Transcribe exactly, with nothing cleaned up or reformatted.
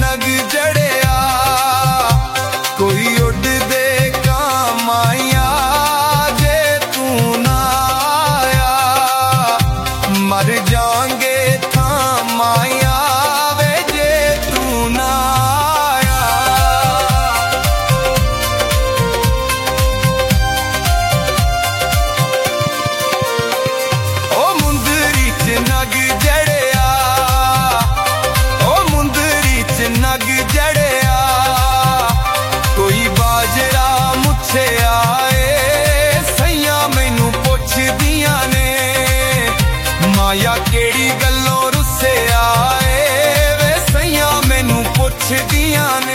नग जड़िया कोई उड़ दे कामाया जे तू ना आया मर जाएंगे था माया वे जे तू ना आया। ओ मुंदरी च नग जड़िया ओ मुंदरी च नग जड़िया कोई बाजरा मुझे आए सैया मैनू पुछ दिया ने माया केड़ी गल्लों रुस्से आए वे सैया मैनू पुछ दिया ने।